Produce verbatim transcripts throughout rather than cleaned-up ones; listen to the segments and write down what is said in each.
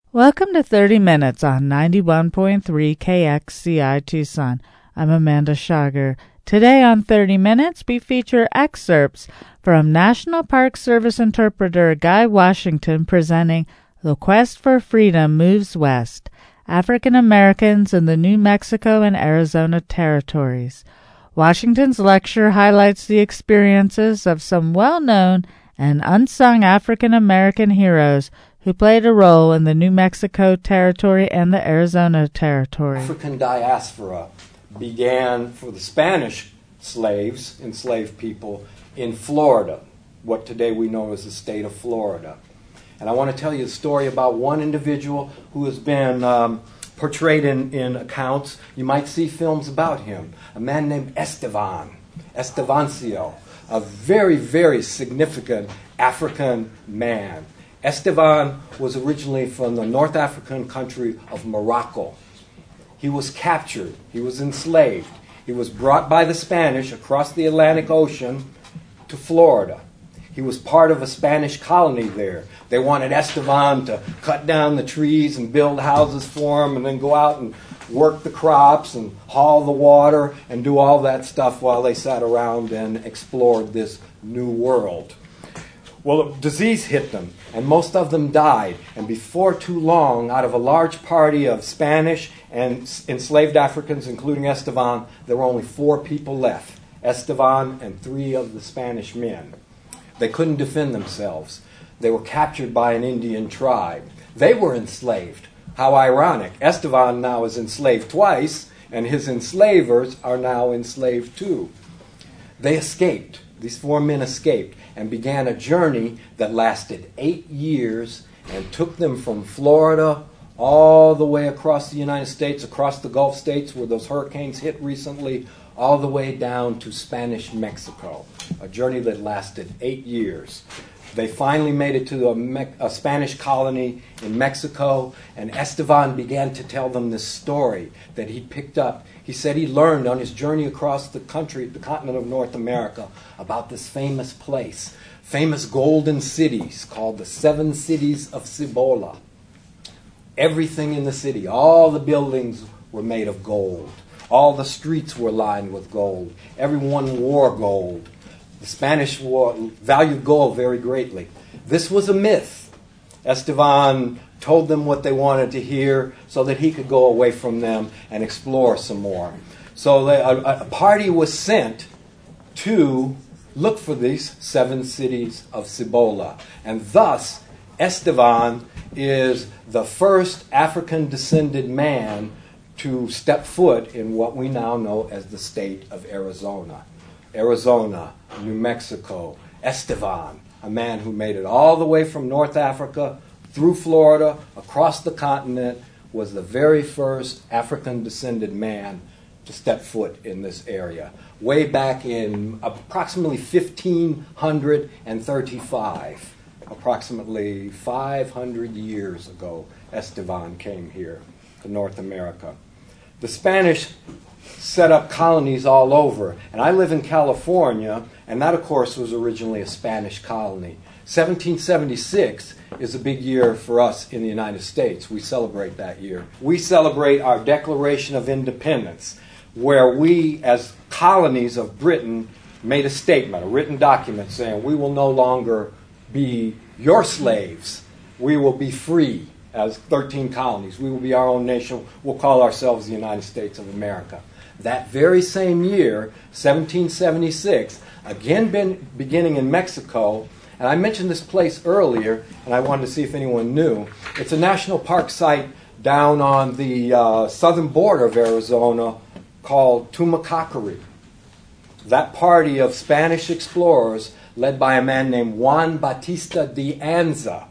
Welcome to thirty minutes on ninety-one point three K X C I Tucson. I'm Amanda Schager. Today on thirty minutes, we feature excerpts from National Park Service interpreter Guy Washington presenting The Quest for Freedom Moves West, African Americans in the New Mexico and Arizona Territories. Washington's lecture highlights the experiences of some well-known and unsung African American heroes who played a role in the New Mexico Territory and the Arizona Territory. African diaspora began for the Spanish slaves, enslaved people, in Florida, what today we know as the state of Florida. And I want to tell you the story about one individual who has been um, portrayed in, in accounts. You might see films about him, a man named Estevan, Estevancio, a very, very significant African man. Estevan was originally from the North African country of Morocco. He was captured. He was enslaved. He was brought by the Spanish across the Atlantic Ocean to Florida. He was part of a Spanish colony there. They wanted Estevan to cut down the trees and build houses for him and then go out and work the crops and haul the water and do all that stuff while they sat around and explored this new world. Well, a disease hit them, and most of them died. And before too long, out of a large party of Spanish and enslaved Africans, including Estevan, there were only four people left, Estevan and three of the Spanish men. They couldn't defend themselves. They were captured by an Indian tribe. They were enslaved. How ironic. Estevan now is enslaved twice, and his enslavers are now enslaved too. They escaped. These four men escaped and began a journey that lasted eight years and took them from Florida all the way across the United States, across the Gulf states where those hurricanes hit recently, all the way down to Spanish Mexico, a journey that lasted eight years. They finally made it to a, Me- a Spanish colony in Mexico, and Estevan began to tell them this story that he picked up. He said he learned on his journey across the country, the continent of North America, about this famous place, famous golden cities called the Seven Cities of Cibola. Everything in the city, all the buildings were made of gold. All the streets were lined with gold. Everyone wore gold. The Spanish wore, valued gold very greatly. This was a myth. Estevan told them what they wanted to hear so that he could go away from them and explore some more. So they, a, a party was sent to look for these seven cities of Cibola. And thus, Estevan is the first African-descended man to step foot in what we now know as the state of Arizona. Arizona, New Mexico, Estevan, a man who made it all the way from North Africa through Florida, across the continent, was the very first African-descended man to step foot in this area. Way back in approximately fifteen thirty-five, approximately five hundred years ago, Estevan came here to North America. The Spanish set up colonies all over, and I live in California, and that, of course, was originally a Spanish colony. seventeen seventy-six is a big year for us in the United States. We celebrate that year. We celebrate our Declaration of Independence, where we, as colonies of Britain, made a statement, a written document saying we will no longer be your slaves. We will be free as thirteen colonies. We will be our own nation. We'll call ourselves the United States of America. That very same year, seventeen seventy-six, again been beginning in Mexico, and I mentioned this place earlier, and I wanted to see if anyone knew. It's a national park site down on the uh, southern border of Arizona called Tumacacori. That party of Spanish explorers, led by a man named Juan Bautista de Anza,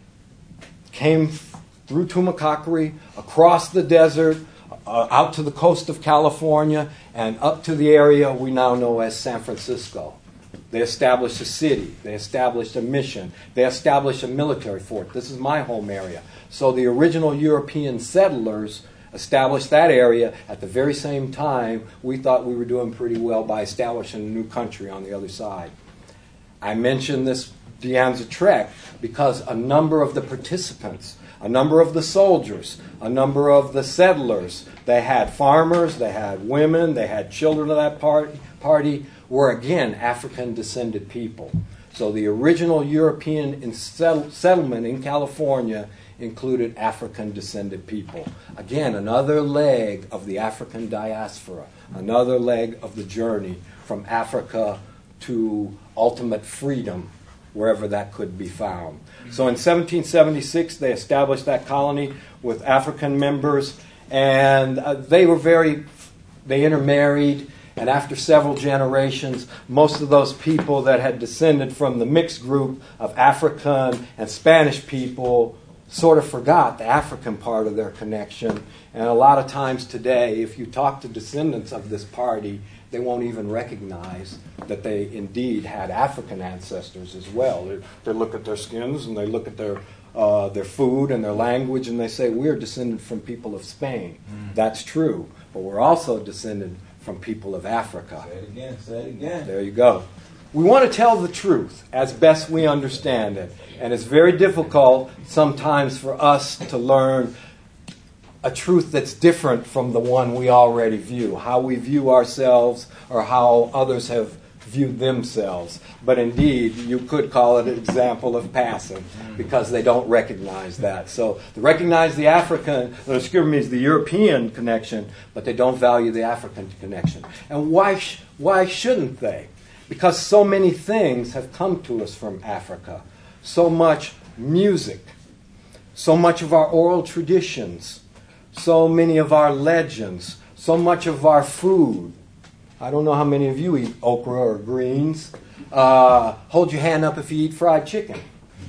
came through Tumacacori, across the desert, uh, out to the coast of California, and up to the area we now know as San Francisco. They established a city. They established a mission. They established a military fort. This is my home area. So the original European settlers established that area at the very same time we thought we were doing pretty well by establishing a new country on the other side. I mentioned this De Anza Trek because a number of the participants, a number of the soldiers, a number of the settlers. They had farmers, they had women, they had children of that party, party were again African-descended people. So the original European in settle, settlement in California included African-descended people. Again, another leg of the African diaspora, another leg of the journey from Africa to ultimate freedom, wherever that could be found. So in seventeen seventy-six, they established that colony with African members, and uh, they were very, they intermarried, and after several generations, most of those people that had descended from the mixed group of African and Spanish people sort of forgot the African part of their connection. And a lot of times today, if you talk to descendants of this party, they won't even recognize that they indeed had African ancestors as well. They, they look at their skins and they look at their uh, their food and their language and they say, we're descended from people of Spain. Mm. That's true. But we're also descended from people of Africa. Say it again, say it again. There you go. We want to tell the truth as best we understand it. And it's very difficult sometimes for us to learn a truth that's different from the one we already view, how we view ourselves or how others have viewed themselves. But indeed, you could call it an example of passing because they don't recognize that. So they recognize the African, excuse me, the European connection, but they don't value the African connection. And why, sh- why shouldn't they? Because so many things have come to us from Africa. So much music, so much of our oral traditions, so many of our legends, so much of our food. I don't know how many of you eat okra or greens. Uh, hold your hand up if you eat fried chicken.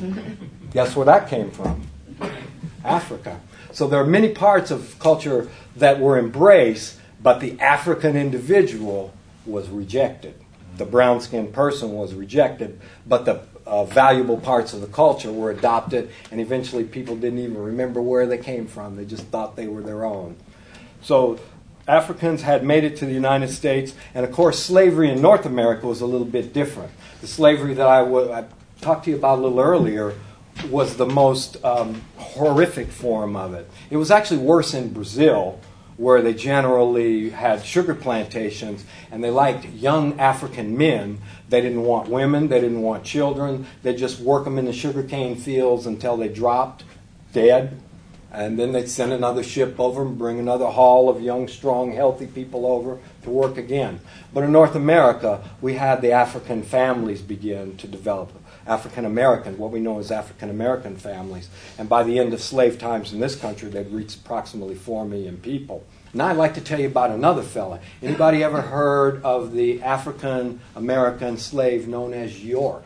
Guess where that came from? Africa. So there are many parts of culture that were embraced, but the African individual was rejected. The brown-skinned person was rejected, but the uh, valuable parts of the culture were adopted, and eventually people didn't even remember where they came from. They just thought they were their own. So Africans had made it to the United States, and of course slavery in North America was a little bit different. The slavery that I, w- I talked to you about a little earlier was the most um, horrific form of it. It was actually worse in Brazil, where they generally had sugar plantations, and they liked young African men. They didn't want women, they didn't want children. They'd just work them in the sugarcane fields until they dropped dead, and then they'd send another ship over and bring another haul of young, strong, healthy people over to work again. But in North America, we had the African families begin to develop. African American, what we know as African American families. And by the end of slave times in this country, they'd reached approximately four million people. Now I'd like to tell you about another fella. Anybody ever heard of the African American slave known as York?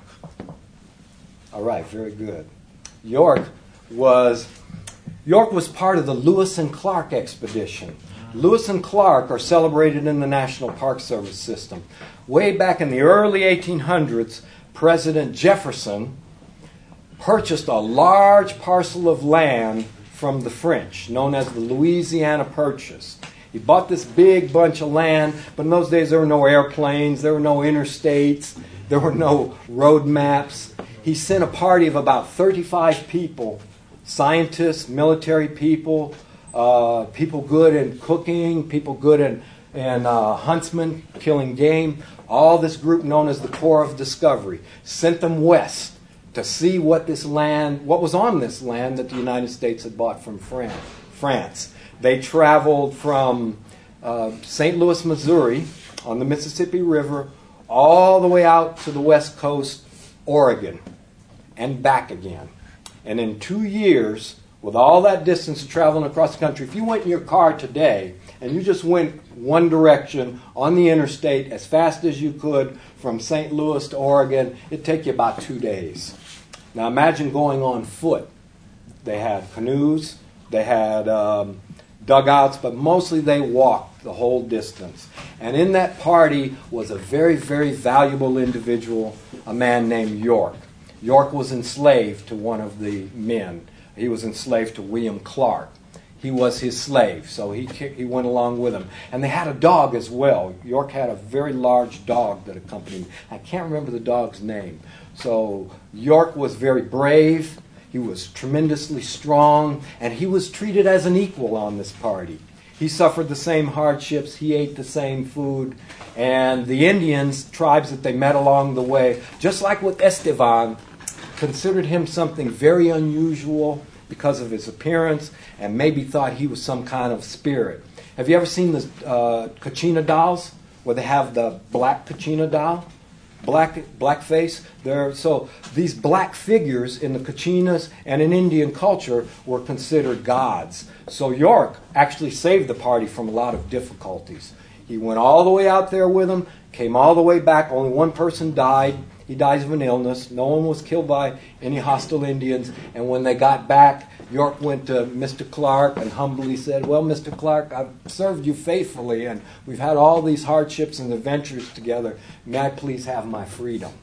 All right, very good. York was York was part of the Lewis and Clark expedition. Lewis and Clark are celebrated in the National Park Service system. Way back in the early eighteen hundreds, President Jefferson purchased a large parcel of land from the French, known as the Louisiana Purchase. He bought this big bunch of land, but in those days there were no airplanes, there were no interstates, there were no road maps. He sent a party of about thirty-five people, scientists, military people, uh, people good in cooking, people good in, in uh, huntsmen, killing game. All this group known as the Corps of Discovery sent them west to see what this land, what was on this land that the United States had bought from France. They traveled from uh, Saint Louis, Missouri, on the Mississippi River, all the way out to the west coast, Oregon, and back again. And in two years, with all that distance of traveling across the country, if you went in your car today and you just went one direction on the interstate as fast as you could from Saint Louis to Oregon, it'd take you about two days. Now imagine going on foot. They had canoes, they had um, dugouts, but mostly they walked the whole distance. And in that party was a very, very valuable individual, a man named York. York was enslaved to one of the men. He was enslaved to William Clark. He was his slave, so he he went along with him. And they had a dog as well. York had a very large dog that accompanied him. I can't remember the dog's name. So York was very brave. He was tremendously strong, and he was treated as an equal on this party. He suffered the same hardships, he ate the same food, and the Indians, tribes that they met along the way, just like with Esteban, considered him something very unusual because of his appearance, and maybe thought he was some kind of spirit. Have you ever seen the uh, Kachina dolls, where they have the black Kachina doll? Black black face. There, so these black figures in the Kachinas and in Indian culture were considered gods. So York actually saved the party from a lot of difficulties. He went all the way out there with them, came all the way back. Only one person died. He dies of an illness. No one was killed by any hostile Indians. And when they got back, York went to Mister Clark and humbly said, "Well, Mister Clark, I've served you faithfully, and we've had all these hardships and adventures together. May I please have my freedom?"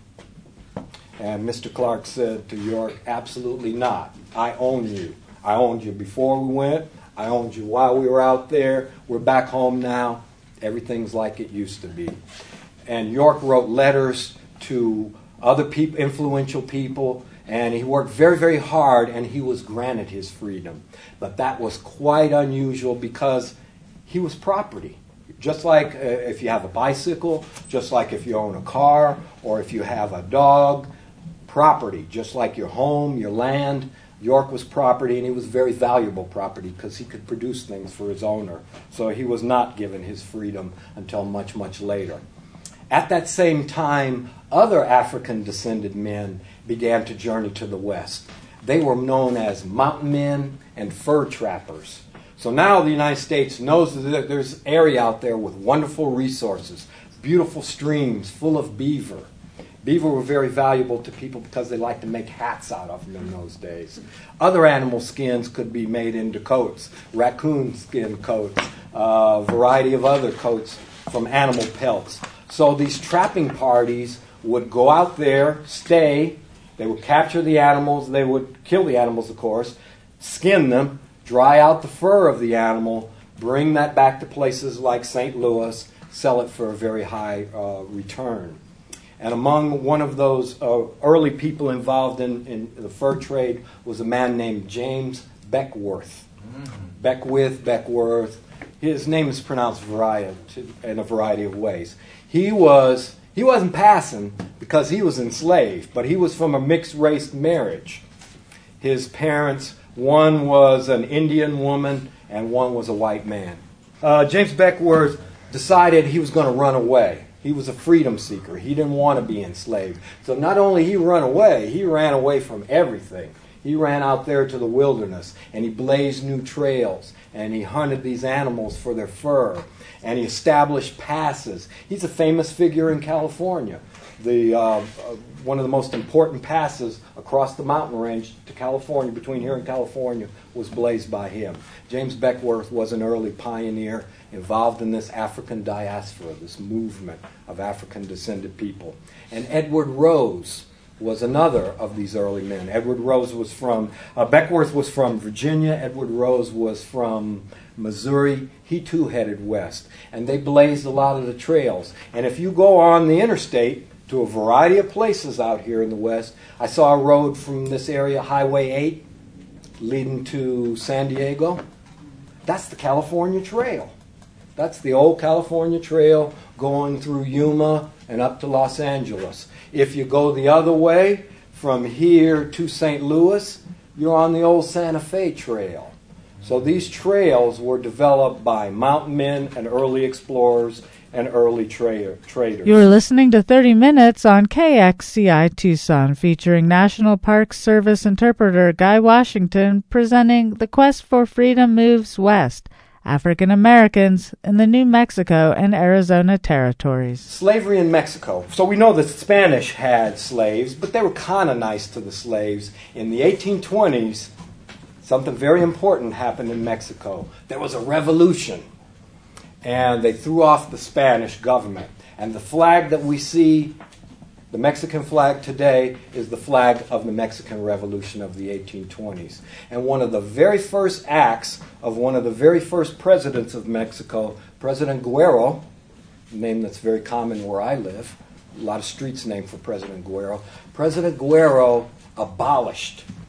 And Mister Clark said to York, "Absolutely not. I own you. I owned you before we went. I owned you while we were out there. We're back home now. Everything's like it used to be." And York wrote letters to other people, influential people, and he worked very, very hard, and he was granted his freedom. But that was quite unusual because he was property. Just like uh, if you have a bicycle, just like if you own a car, or if you have a dog, property, just like your home, your land. York was property, and he was very valuable property because he could produce things for his owner. So he was not given his freedom until much, much later. At that same time, other African-descended men began to journey to the west. They were known as mountain men and fur trappers. So now the United States knows that there's an area out there with wonderful resources, beautiful streams full of beaver. Beaver were very valuable to people because they liked to make hats out of them in those days. Other animal skins could be made into coats, raccoon skin coats, a variety of other coats from animal pelts. So these trapping parties would go out there, stay, they would capture the animals, they would kill the animals, of course, skin them, dry out the fur of the animal, bring that back to places like Saint Louis, sell it for a very high uh, return. And among one of those uh, early people involved in, in the fur trade was a man named James Beckwourth. Mm-hmm. Beckwith, Beckworth. His name is pronounced variety, in a variety of ways. He was he wasn't passing because he was enslaved, but he was from a mixed-race marriage. His parents, one was an Indian woman and one was a white man. Uh, James Beckworth decided he was going to run away. He was a freedom seeker. He didn't want to be enslaved. So not only he ran away, he ran away from everything. He ran out there to the wilderness, and he blazed new trails, and he hunted these animals for their fur, and he established passes. He's a famous figure in California. The uh, uh, one of the most important passes across the mountain range to California, between here and California, was blazed by him. James Beckworth was an early pioneer involved in this African diaspora, this movement of African-descended people. And Edward Rose was another of these early men. Edward Rose was from, uh, Beckworth was from Virginia. Edward Rose was from Missouri. He too headed west. And they blazed a lot of the trails. And if you go on the interstate to a variety of places out here in the west, I saw a road from this area, Highway eight, leading to San Diego. That's the California Trail. That's the old California Trail going through Yuma and up to Los Angeles. If you go the other way, from here to Saint Louis, you're on the old Santa Fe Trail. So these trails were developed by mountain men and early explorers and early tra- traders. You're listening to thirty minutes on K X C I Tucson, featuring National Park Service interpreter Guy Washington presenting The Quest for Freedom Moves West, African Americans in the New Mexico and Arizona territories. Slavery in Mexico. So we know the Spanish had slaves, but they were kind of nice to the slaves. In the eighteen twenties, something very important happened in Mexico. There was a revolution, and they threw off the Spanish government. And the flag that we see, the Mexican flag today, is the flag of the Mexican Revolution of the eighteen twenties. And one of the very first acts of one of the very first presidents of Mexico, President Guerrero, a name that's very common where I live, a lot of streets named for President Guerrero, President Guerrero abolished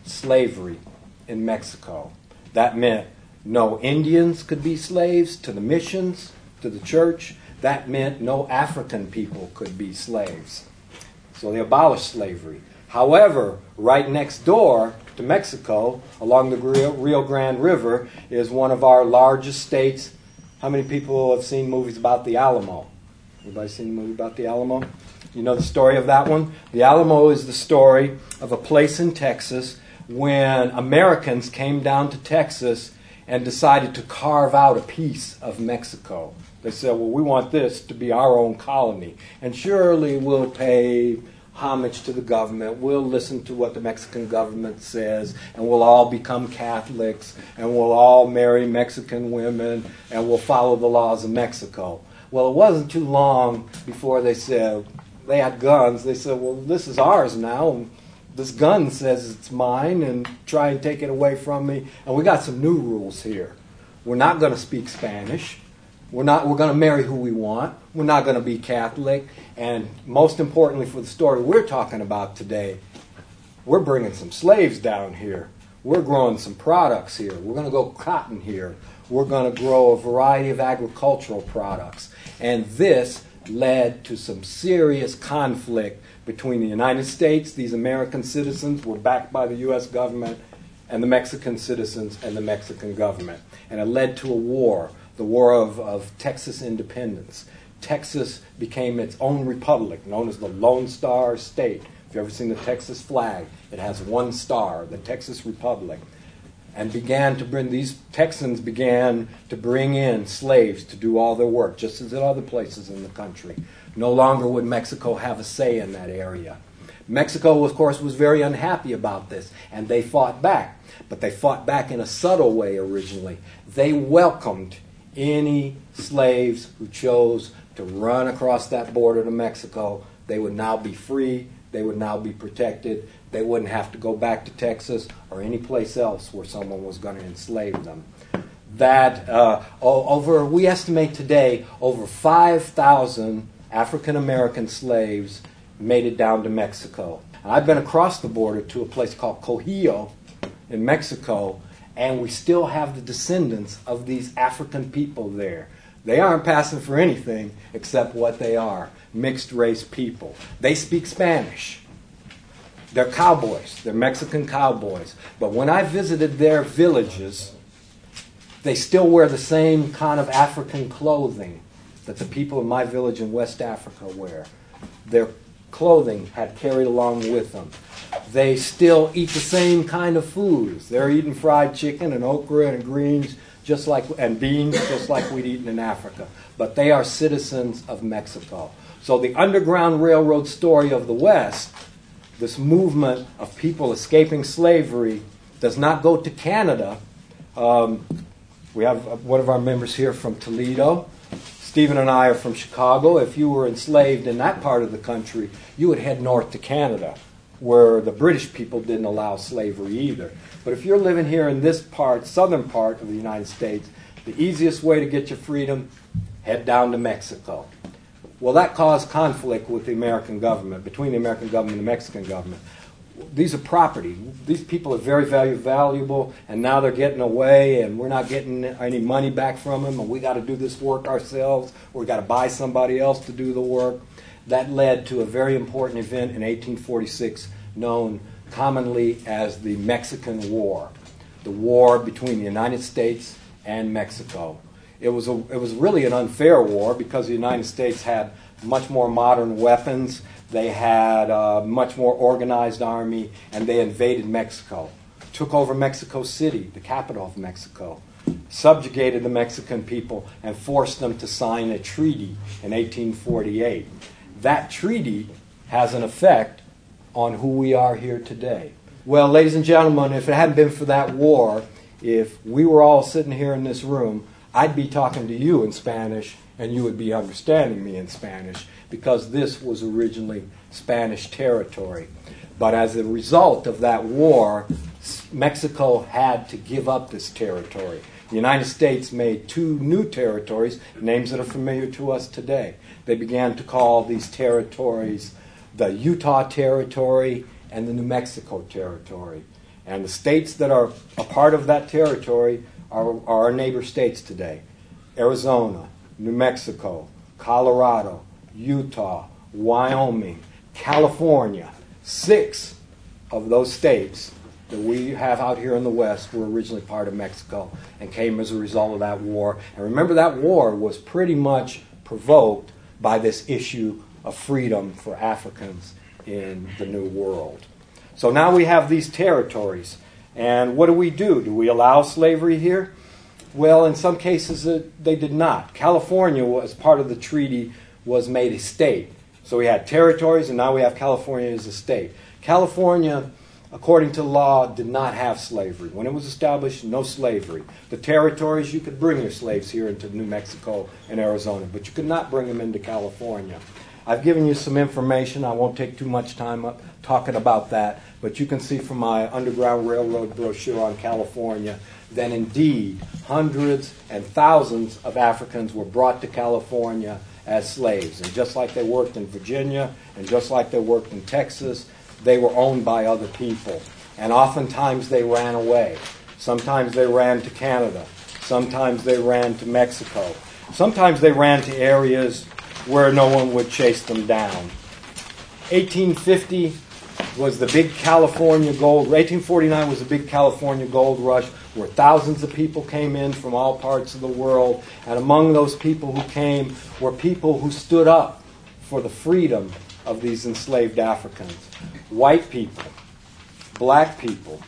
slavery in Mexico. That meant no Indians could be slaves to the missions, to the church. That meant no African people could be slaves. So they abolished slavery. However, right next door to Mexico, along the Rio Grande River, is one of our largest states. How many people have seen movies about the Alamo? Anybody seen a movie about the Alamo? You know the story of that one? The Alamo is the story of a place in Texas when Americans came down to Texas and decided to carve out a piece of Mexico. They said, well, we want this to be our own colony, and surely we'll pay homage to the government, we'll listen to what the Mexican government says, and we'll all become Catholics, and we'll all marry Mexican women, and we'll follow the laws of Mexico. Well, it wasn't too long before they said, they had guns, they said, well, this is ours now, and this gun says it's mine, and try and take it away from me. And we got some new rules here. We're not going to speak Spanish. We're not. We're going to marry who we want. We're not going to be Catholic. And most importantly for the story we're talking about today, we're bringing some slaves down here. We're growing some products here. We're going to go cotton here. We're going to grow a variety of agricultural products. And this led to some serious conflict between the United States, these American citizens were backed by the U S government, and the Mexican citizens and the Mexican government. And it led to a war, the War of, of Texas Independence. Texas became its own republic, known as the Lone Star State. If you've ever seen the Texas flag, it has one star, the Texas Republic. And began to bring, these Texans began to bring in slaves to do all their work, just as in other places in the country. No longer would Mexico have a say in that area. Mexico, of course, was very unhappy about this, and they fought back. But they fought back in a subtle way originally. They welcomed any slaves who chose to run across that border to Mexico. They would now be free. They would now be protected. They wouldn't have to go back to Texas or any place else where someone was going to enslave them. That uh, over, we estimate today, over five thousand African American slaves made it down to Mexico. And I've been across the border to a place called Cojillo in Mexico, and we still have the descendants of these African people there. They aren't passing for anything except what they are, mixed race people. They speak Spanish. They're cowboys. They're Mexican cowboys. But when I visited their villages, they still wear the same kind of African clothing that the people in my village in West Africa wear. Their clothing had carried along with them. They still eat the same kind of foods. They're eating fried chicken and okra and greens just like and beans just like we'd eaten in Africa. But they are citizens of Mexico. So the Underground Railroad story of the West, this movement of people escaping slavery, does not go to Canada. Um, we have one of our members here from Toledo. Stephen and I are from Chicago. If you were enslaved in that part of the country, you would head north to Canada, where the British people didn't allow slavery either. But if you're living here in this part, southern part of the United States, the easiest way to get your freedom, head down to Mexico. Well, that caused conflict with the American government, between the American government and the Mexican government. These are property. These people are very value, valuable, and now they're getting away, and we're not getting any money back from them, and we got to do this work ourselves, or we got to buy somebody else to do the work. That led to a very important event in eighteen forty-six known commonly as the Mexican War, the war between the United States and Mexico. It was a, it was really an unfair war because the United States had much more modern weapons. They had a much more organized army, and they invaded Mexico, took over Mexico City, the capital of Mexico, subjugated the Mexican people, and forced them to sign a treaty in eighteen forty-eight. That treaty has an effect on who we are here today. Well, ladies and gentlemen, if it hadn't been for that war, if we were all sitting here in this room, I'd be talking to you in Spanish, and you would be understanding me in Spanish, because this was originally Spanish territory. But as a result of that war, Mexico had to give up this territory. The United States made two new territories, names that are familiar to us today. They began to call these territories the Utah Territory and the New Mexico Territory. And the states that are a part of that territory are, are our neighbor states today. Arizona, New Mexico, Colorado, Utah, Wyoming, California. Six of those states that we have out here in the West were originally part of Mexico and came as a result of that war. And remember, that war was pretty much provoked by this issue of freedom for Africans in the New World. So now we have these territories. And what do we do? Do we allow slavery here? Well, in some cases it, they did not. California, as part of the treaty, was made a state. So we had territories, and now we have California as a state. California, according to law, did not have slavery. When it was established, no slavery. The territories, you could bring your slaves here into New Mexico and Arizona, but you could not bring them into California. I've given you some information. I won't take too much time up talking about that, but you can see from my Underground Railroad brochure on California that indeed hundreds and thousands of Africans were brought to California as slaves. And just like they worked in Virginia and just like they worked in Texas, they were owned by other people. And oftentimes they ran away. Sometimes they ran to Canada. Sometimes they ran to Mexico. Sometimes they ran to areas where no one would chase them down. eighteen fifty was the big California gold, eighteen forty-nine was the big California gold rush, where thousands of people came in from all parts of the world. And among those people who came were people who stood up for the freedom of these enslaved Africans. White people, black people,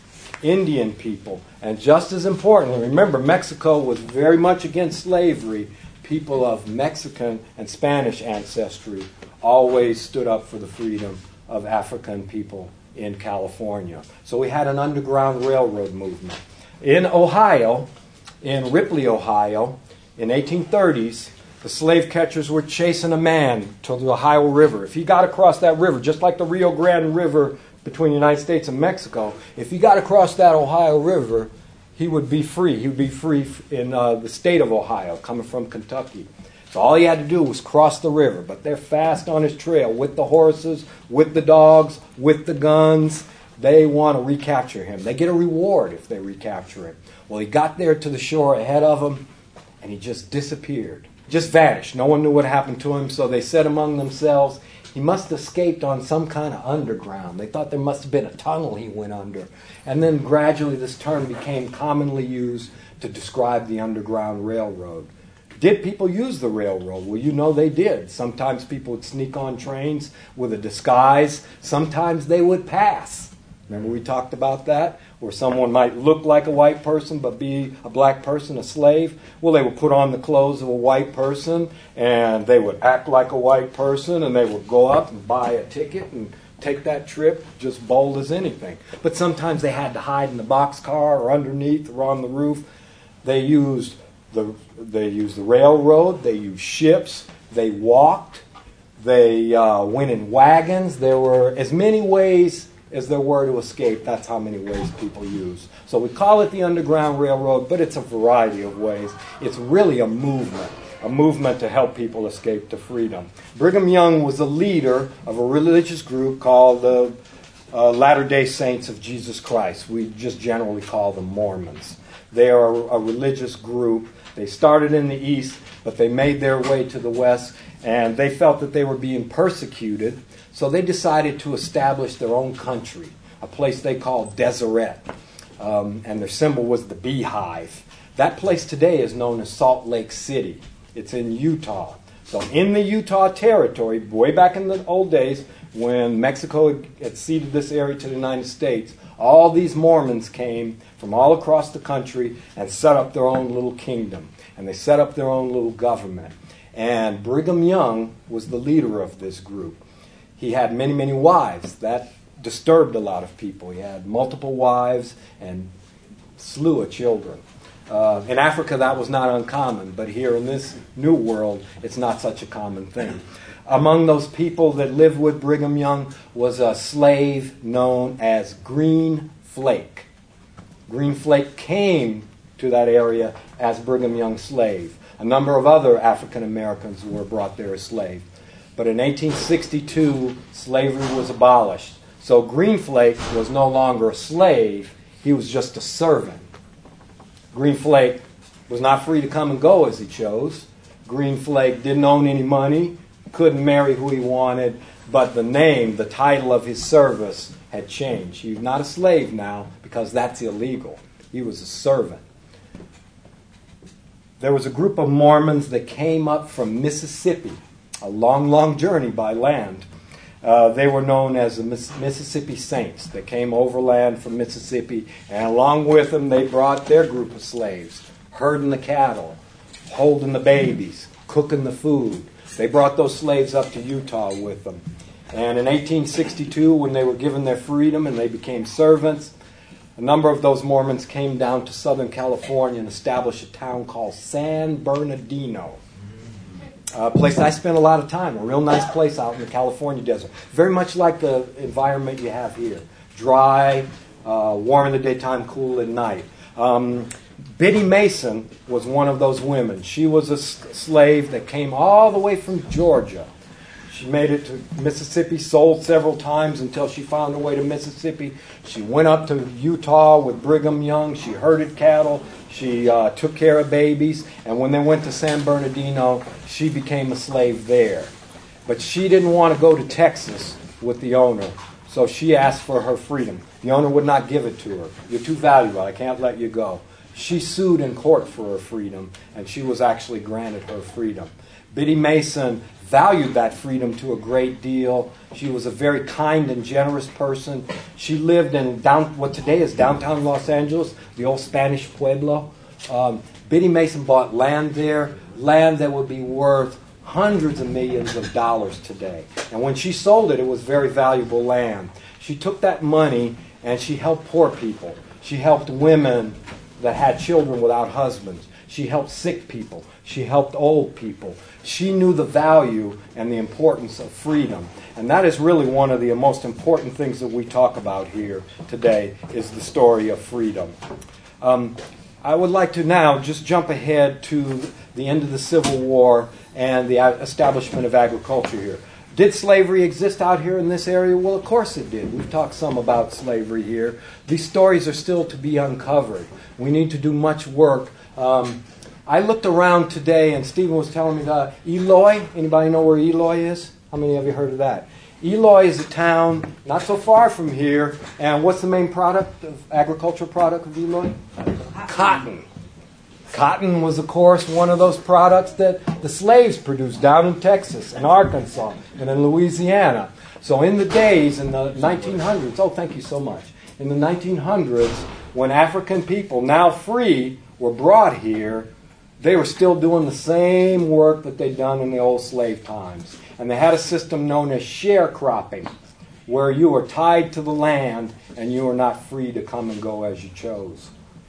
Indian people, and just as importantly, remember, Mexico was very much against slavery. People of Mexican and Spanish ancestry always stood up for the freedom of African people in California. So we had an Underground Railroad movement. In Ohio, in Ripley, Ohio, in eighteen thirties, the slave catchers were chasing a man to the Ohio River. If he got across that river, just like the Rio Grande River between the United States and Mexico, if he got across that Ohio River, he would be free. He would be free in uh, the state of Ohio, coming from Kentucky. So all he had to do was cross the river. But they're fast on his trail with the horses, with the dogs, with the guns. They want to recapture him. They get a reward if they recapture him. Well, he got there to the shore ahead of them, and he just disappeared. Just vanished. No one knew what happened to him, so they said among themselves, he must have escaped on some kind of underground. They thought there must have been a tunnel he went under. And then gradually this term became commonly used to describe the Underground Railroad. Did people use the railroad? Well, you know they did. Sometimes people would sneak on trains with a disguise. Sometimes they would pass. Remember we talked about that? Where someone might look like a white person but be a black person, a slave. Well, they would put on the clothes of a white person and they would act like a white person and they would go up and buy a ticket and take that trip just bold as anything. But sometimes they had to hide in the boxcar or underneath or on the roof. They used the they used the railroad. They used ships. They walked. They uh, went in wagons. There were as many ways as there were to escape. That's how many ways people use. So we call it the Underground Railroad, but it's a variety of ways. It's really a movement, a movement to help people escape to freedom. Brigham Young was a leader of a religious group called the uh, Latter-day Saints of Jesus Christ. We just generally call them Mormons. They are a religious group. They started in the East, but they made their way to the West, and they felt that they were being persecuted. So they decided to establish their own country, a place they called Deseret. Um, and their symbol was the beehive. That place today is known as Salt Lake City. It's in Utah. So in the Utah territory, way back in the old days, when Mexico had ceded this area to the United States, all these Mormons came from all across the country and set up their own little kingdom. And they set up their own little government. And Brigham Young was the leader of this group. He had many, many wives. That disturbed a lot of people. He had multiple wives and slew of children. Uh, in Africa, that was not uncommon, but here in this new world, it's not such a common thing. Among those people that lived with Brigham Young was a slave known as Green Flake. Green Flake came to that area as Brigham Young's slave. A number of other African Americans were brought there as slaves. But in eighteen sixty-two, slavery was abolished. So Greenflake was no longer a slave, he was just a servant. Greenflake was not free to come and go as he chose. Greenflake didn't own any money, couldn't marry who he wanted, but the name, the title of his service had changed. He was not a slave now because that's illegal. He was a servant. There was a group of Mormons that came up from Mississippi, a long, long journey by land. Uh, they were known as the Mississippi Saints. They came overland from Mississippi, and along with them they brought their group of slaves, herding the cattle, holding the babies, cooking the food. They brought those slaves up to Utah with them. And in eighteen sixty-two, when they were given their freedom and they became servants, a number of those Mormons came down to Southern California and established a town called San Bernardino. A place I spent a lot of time, a real nice place out in the California desert. Very much like the environment you have here. Dry, uh, warm in the daytime, cool at night. Um, Biddy Mason was one of those women. She was a s- slave that came all the way from Georgia. She made it to Mississippi, sold several times until she found her way to Mississippi. She went up to Utah with Brigham Young. She herded cattle. She uh, took care of babies. And when they went to San Bernardino, she became a slave there. But she didn't want to go to Texas with the owner, so she asked for her freedom. The owner would not give it to her. You're too valuable. I can't let you go. She sued in court for her freedom, and she was actually granted her freedom. Biddy Mason valued that freedom to a great deal. She was a very kind and generous person. She lived in down what today is downtown Los Angeles, the old Spanish Pueblo. Um, Biddy Mason bought land there, land that would be worth hundreds of millions of dollars today. And when she sold it, it was very valuable land. She took that money and she helped poor people. She helped women that had children without husbands. She helped sick people. She helped old people. She knew the value and the importance of freedom. And that is really one of the most important things that we talk about here today, is the story of freedom. Um, I would like to now just jump ahead to the end of the Civil War and the establishment of agriculture here. Did slavery exist out here in this area? Well, of course it did. We've talked some about slavery here. These stories are still to be uncovered. We need to do much work. Um, I looked around today, and Stephen was telling me that Eloy, anybody know where Eloy is? How many of you heard of that? Eloy is a town not so far from here. And what's the main product, of agricultural product of Eloy? Cotton. Cotton was, of course, one of those products that the slaves produced down in Texas and Arkansas and in Louisiana. So in the days, in the nineteen hundreds, oh, thank you so much. In the nineteen hundreds, when African people, now free, were brought here, they were still doing the same work that they'd done in the old slave times. And they had a system known as sharecropping, where you were tied to the land and you were not free to come and go as you chose.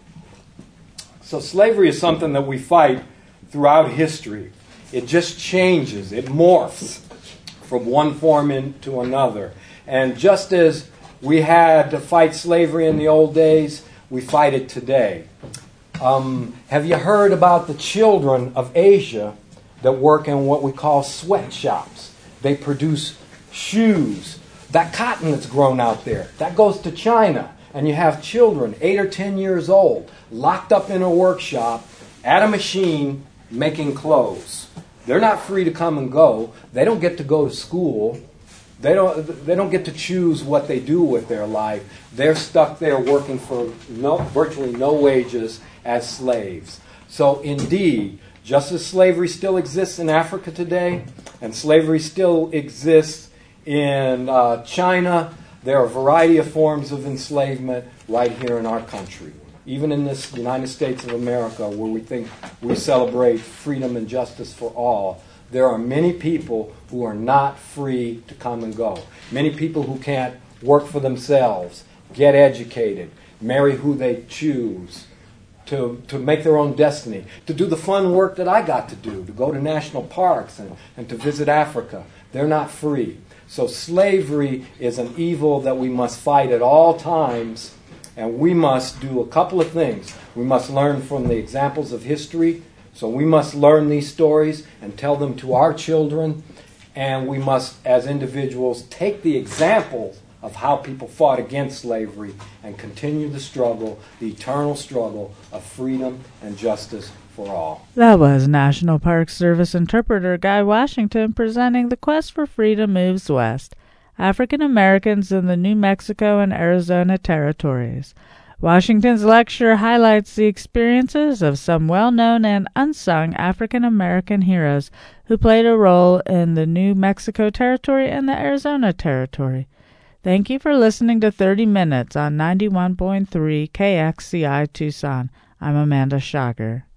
So slavery is something that we fight throughout history. It just changes. It morphs from one form into another. And just as we had to fight slavery in the old days, we fight it today. Um, have you heard about the children of Asia that work in what we call sweatshops? They produce shoes. That cotton that's grown out there, that goes to China. And you have children, eight or ten years old, locked up in a workshop at a machine making clothes. They're not free to come and go. They don't get to go to school. They don't, they don't get to choose what they do with their life. They're stuck there working for no, virtually no wages as slaves. So indeed, just as slavery still exists in Africa today, and slavery still exists in uh, China, there are a variety of forms of enslavement right here in our country. Even in this United States of America, where we think we celebrate freedom and justice for all, there are many people who are not free to come and go. Many people who can't work for themselves, get educated, marry who they choose, to, to make their own destiny, to do the fun work that I got to do, to go to national parks and, and to visit Africa. They're not free. So slavery is an evil that we must fight at all times, and we must do a couple of things. We must learn from the examples of history, so we must learn these stories and tell them to our children, and we must, as individuals, take the examples of how people fought against slavery and continue the struggle, the eternal struggle of freedom and justice for all. That was National Park Service interpreter Guy Washington presenting The Quest for Freedom Moves West, African Americans in the New Mexico and Arizona Territories. Washington's lecture highlights the experiences of some well-known and unsung African American heroes who played a role in the New Mexico Territory and the Arizona Territory. Thank you for listening to thirty minutes on ninety-one point three K X C I Tucson. I'm Amanda Schager.